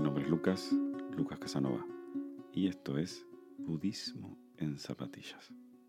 nombre es Lucas Casanova, y esto es Budismo en Zapatillas.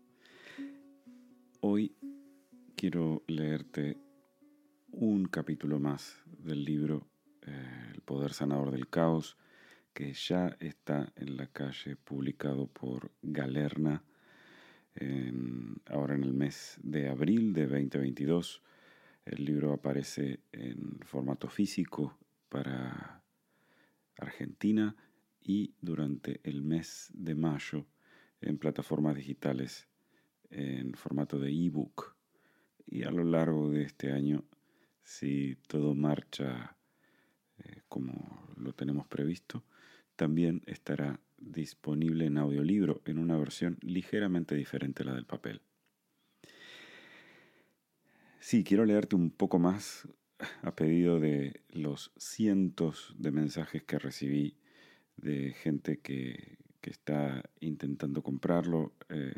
Hoy quiero leerte un capítulo más del libro El Poder Sanador del Caos, que ya está en la calle, publicado por Galerna, ahora en el mes de abril de 2022. El libro aparece en formato físico para Argentina y durante el mes de mayo en plataformas digitales en formato de ebook. Y a lo largo de este año, si todo marcha como lo tenemos previsto, también estará disponible en audiolibro en una versión ligeramente diferente a la del papel. Sí, quiero leerte un poco más a pedido de los cientos de mensajes que recibí de gente que está intentando comprarlo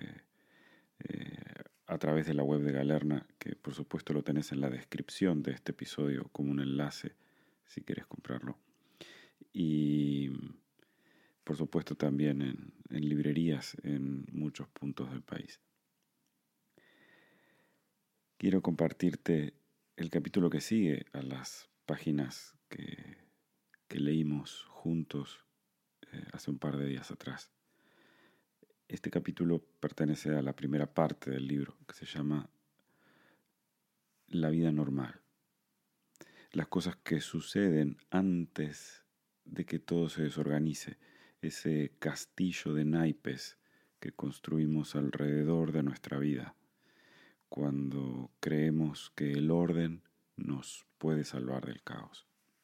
a través de la web de Galerna, que por supuesto lo tenés en la descripción de este episodio como un enlace si querés comprarlo. Y por supuesto también en librerías en muchos puntos del país. Quiero compartirte el capítulo que sigue a las páginas que leímos juntos hace un par de días atrás. Este capítulo pertenece a la primera parte del libro, que se llama La vida normal. Las cosas que suceden antes de que todo se desorganice, ese castillo de naipes que construimos alrededor de nuestra vida, cuando creemos que el orden nos puede salvar del caos.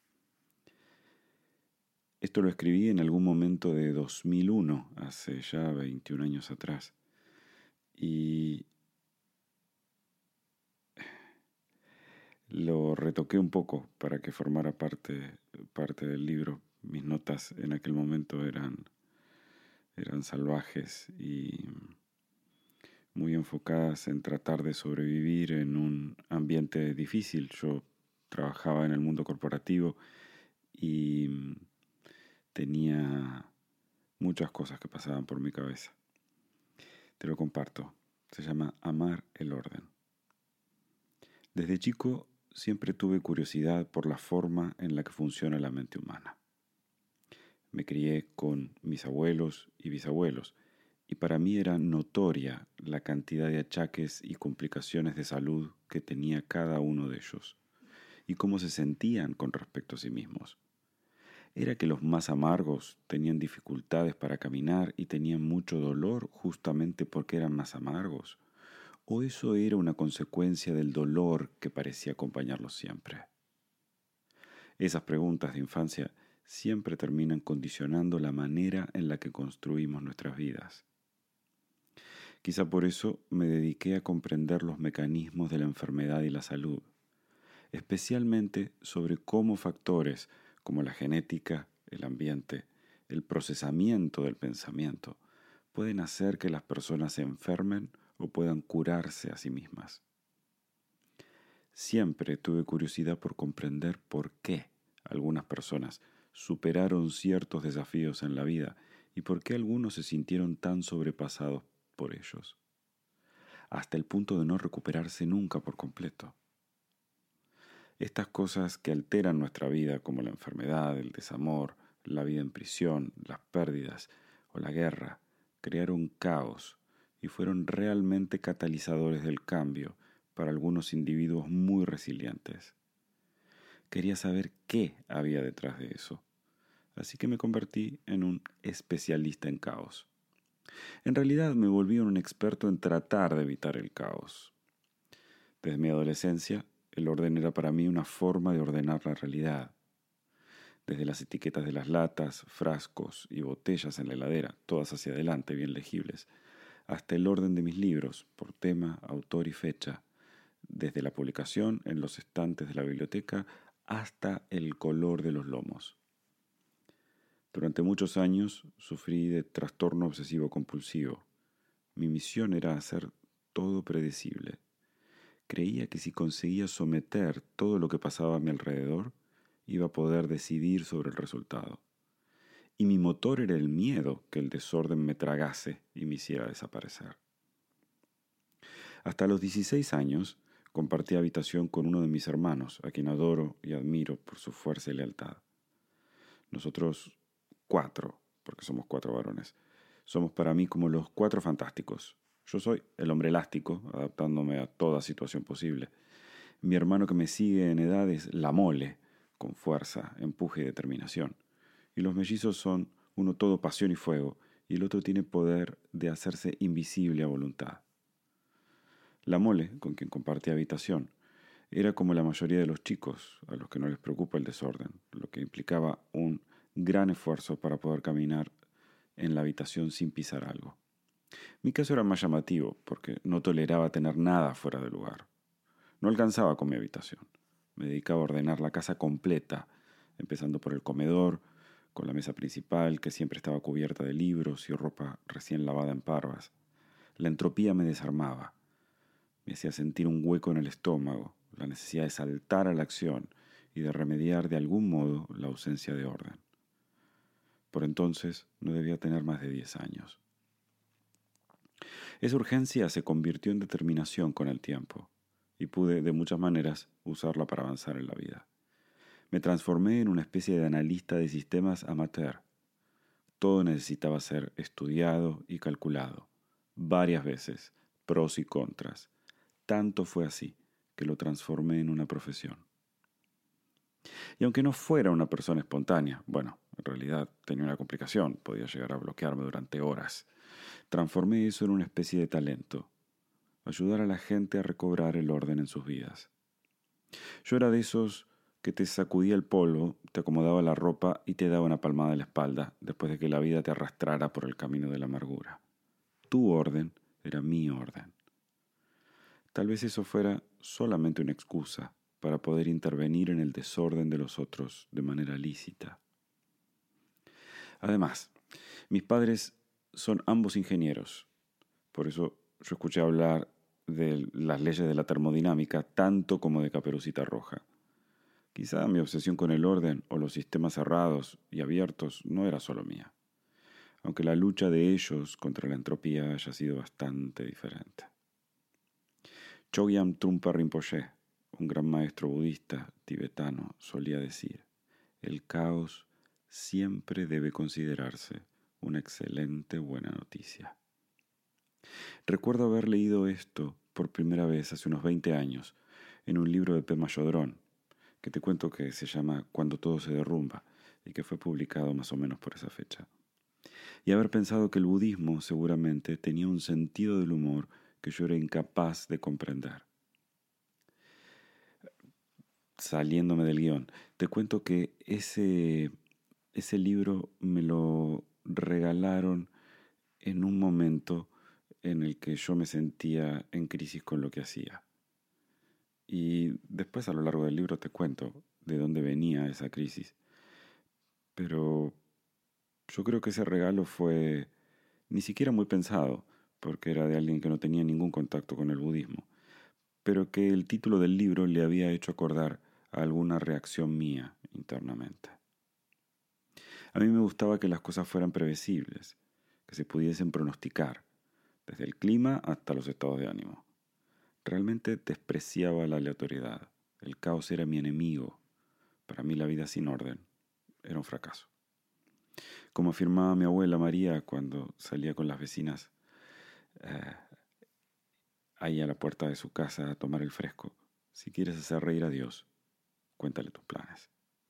Esto lo escribí en algún momento de 2001, hace ya 21 años atrás, y lo retoqué un poco para que formara parte del libro. Mis notas en aquel momento eran salvajes y muy enfocadas en tratar de sobrevivir en un ambiente difícil. Yo trabajaba en el mundo corporativo y tenía muchas cosas que pasaban por mi cabeza. Te lo comparto. Se llama Amar el orden. Desde chico siempre tuve curiosidad por la forma en la que funciona la mente humana. Me crié con mis abuelos y bisabuelos, y para mí era notoria la cantidad de achaques y complicaciones de salud que tenía cada uno de ellos, y cómo se sentían con respecto a sí mismos. ¿Era que los más amargos tenían dificultades para caminar y tenían mucho dolor justamente porque eran más amargos? ¿O eso era una consecuencia del dolor que parecía acompañarlos siempre? Esas preguntas de infancia siempre terminan condicionando la manera en la que construimos nuestras vidas. Quizá por eso me dediqué a comprender los mecanismos de la enfermedad y la salud, especialmente sobre cómo factores como la genética, el ambiente, el procesamiento del pensamiento, pueden hacer que las personas se enfermen o puedan curarse a sí mismas. Siempre tuve curiosidad por comprender por qué algunas personas superaron ciertos desafíos en la vida y por qué algunos se sintieron tan sobrepasados por ellos, hasta el punto de no recuperarse nunca por completo. Estas cosas que alteran nuestra vida, como la enfermedad, el desamor, la vida en prisión, las pérdidas o la guerra, crearon caos y fueron realmente catalizadores del cambio para algunos individuos muy resilientes. Quería saber qué había detrás de eso, así que me convertí en un especialista en caos. En realidad me volví un experto en tratar de evitar el caos. Desde mi adolescencia, el orden era para mí una forma de ordenar la realidad. Desde las etiquetas de las latas, frascos y botellas en la heladera, todas hacia adelante, bien legibles, hasta el orden de mis libros, por tema, autor y fecha, desde la publicación en los estantes de la biblioteca hasta el color de los lomos. Durante muchos años sufrí de trastorno obsesivo compulsivo. Mi misión era hacer todo predecible. Creía que si conseguía someter todo lo que pasaba a mi alrededor, iba a poder decidir sobre el resultado. y mi motor era el miedo que el desorden me tragase y me hiciera desaparecer. Hasta los 16 años compartí habitación con uno de mis hermanos, a quien adoro y admiro por su fuerza y lealtad. Nosotros 4, porque somos 4 varones, somos para mí como los 4 fantásticos. Yo soy el hombre elástico, adaptándome a toda situación posible. Mi hermano que me sigue en edad es la mole, con fuerza, empuje y determinación. Y los mellizos son uno todo pasión y fuego, y el otro tiene poder de hacerse invisible a voluntad. La mole, con quien compartía habitación, era como la mayoría de los chicos, a los que no les preocupa el desorden, lo que implicaba un gran esfuerzo para poder caminar en la habitación sin pisar algo. Mi caso era más llamativo, porque no toleraba tener nada fuera de lugar. No alcanzaba con mi habitación. Me dedicaba a ordenar la casa completa, empezando por el comedor, con la mesa principal, que siempre estaba cubierta de libros y ropa recién lavada en parvas. La entropía me desarmaba. Me hacía sentir un hueco en el estómago, la necesidad de saltar a la acción y de remediar de algún modo la ausencia de orden. Por entonces no debía tener más de 10 años. Esa urgencia se convirtió en determinación con el tiempo, y pude de muchas maneras usarla para avanzar en la vida. Me transformé en una especie de analista de sistemas amateur. Todo necesitaba ser estudiado y calculado, varias veces, pros y contras. Tanto fue así que lo transformé en una profesión. Y aunque no fuera una persona espontánea, bueno, en realidad tenía una complicación, podía llegar a bloquearme durante horas, transformé eso en una especie de talento, ayudar a la gente a recobrar el orden en sus vidas. Yo era de esos que te sacudía el polvo, te acomodaba la ropa y te daba una palmada en la espalda después de que la vida te arrastrara por el camino de la amargura. Tu orden era mi orden. Tal vez eso fuera solamente una excusa para poder intervenir en el desorden de los otros de manera lícita. Además, mis padres son ambos ingenieros. Por eso yo escuché hablar de las leyes de la termodinámica tanto como de Caperucita Roja. Quizá mi obsesión con el orden o los sistemas cerrados y abiertos no era solo mía, aunque la lucha de ellos contra la entropía haya sido bastante diferente. Chogyam Trungpa Rinpoche, un gran maestro budista tibetano, solía decir: el caos siempre debe considerarse una excelente buena noticia. Recuerdo haber leído esto por primera vez hace unos 20 años en un libro de Pema Chodron, que te cuento que se llama Cuando todo se derrumba y que fue publicado más o menos por esa fecha. Y haber pensado que el budismo seguramente tenía un sentido del humor que yo era incapaz de comprender. Saliéndome del guión, te cuento que ese libro me lo regalaron en un momento en el que yo me sentía en crisis con lo que hacía. Y después a lo largo del libro te cuento de dónde venía esa crisis. Pero yo creo que ese regalo fue ni siquiera muy pensado, porque era de alguien que no tenía ningún contacto con el budismo, pero que el título del libro le había hecho acordar a alguna reacción mía internamente. A mí me gustaba que las cosas fueran previsibles, que se pudiesen pronosticar, desde el clima hasta los estados de ánimo. Realmente despreciaba la aleatoriedad. El caos era mi enemigo. Para mí la vida sin orden era un fracaso. Como afirmaba mi abuela María cuando salía con las vecinas ahí a la puerta de su casa a tomar el fresco: si quieres hacer reír a Dios, cuéntale tus planes.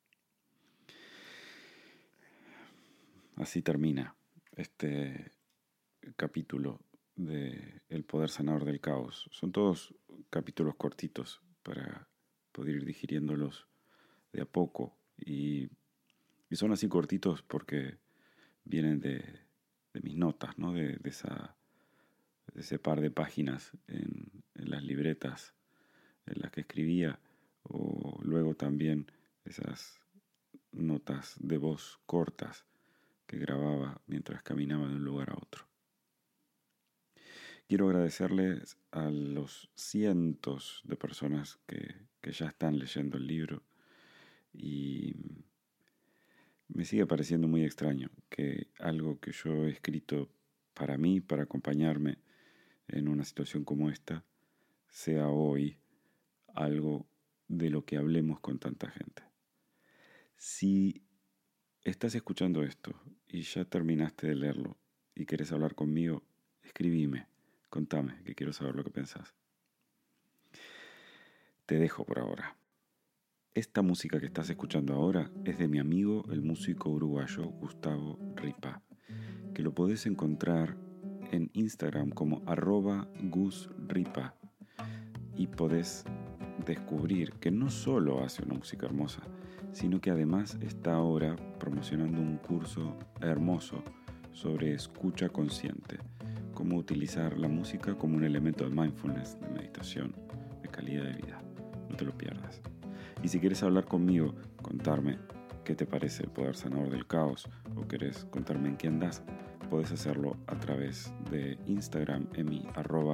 Así termina este capítulo de El poder sanador del caos. Son todos capítulos cortitos para poder ir digiriéndolos de a poco. Y son así cortitos porque vienen de mis notas, ¿no? de ese par de páginas en las libretas en las que escribía, o luego también esas notas de voz cortas que grababa mientras caminaba de un lugar a otro. Quiero agradecerles a los cientos de personas que ya están leyendo el libro y Me sigue pareciendo muy extraño que algo que yo he escrito para mí, para acompañarme en una situación como esta, sea hoy algo de lo que hablemos con tanta gente. Si estás escuchando esto y ya terminaste de leerlo y querés hablar conmigo, escribime, contame, que quiero saber lo que pensás. Te dejo por ahora. Esta música que estás escuchando ahora es de mi amigo, el músico uruguayo Gustavo Ripa, que lo podés encontrar en Instagram como @gusripa y podés descubrir que no solo hace una música hermosa, sino que además está ahora promocionando un curso hermoso sobre escucha consciente, cómo utilizar la música como un elemento de mindfulness, de meditación, de calidad de vida. No te lo pierdas. Y si quieres hablar conmigo, contarme qué te parece el poder sanador del caos o querés contarme en qué andás, podés hacerlo a través de Instagram en mi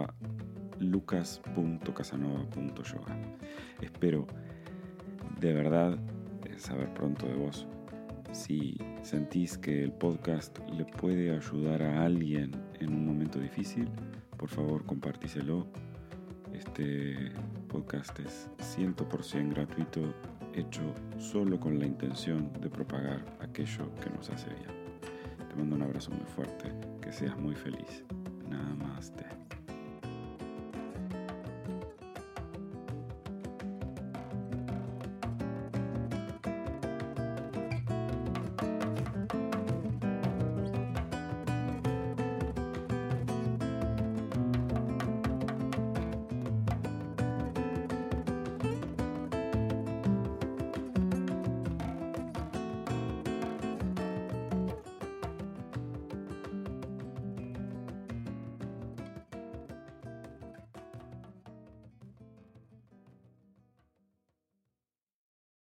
@lucas.casanova.yoga. Espero de verdad saber pronto de vos. Si sentís que el podcast le puede ayudar a alguien en un momento difícil, por favor compartíselo. Este podcast es 100% gratuito, hecho solo con la intención de propagar aquello que nos hace bien. Te mando un abrazo muy fuerte, que seas muy feliz. Namaste.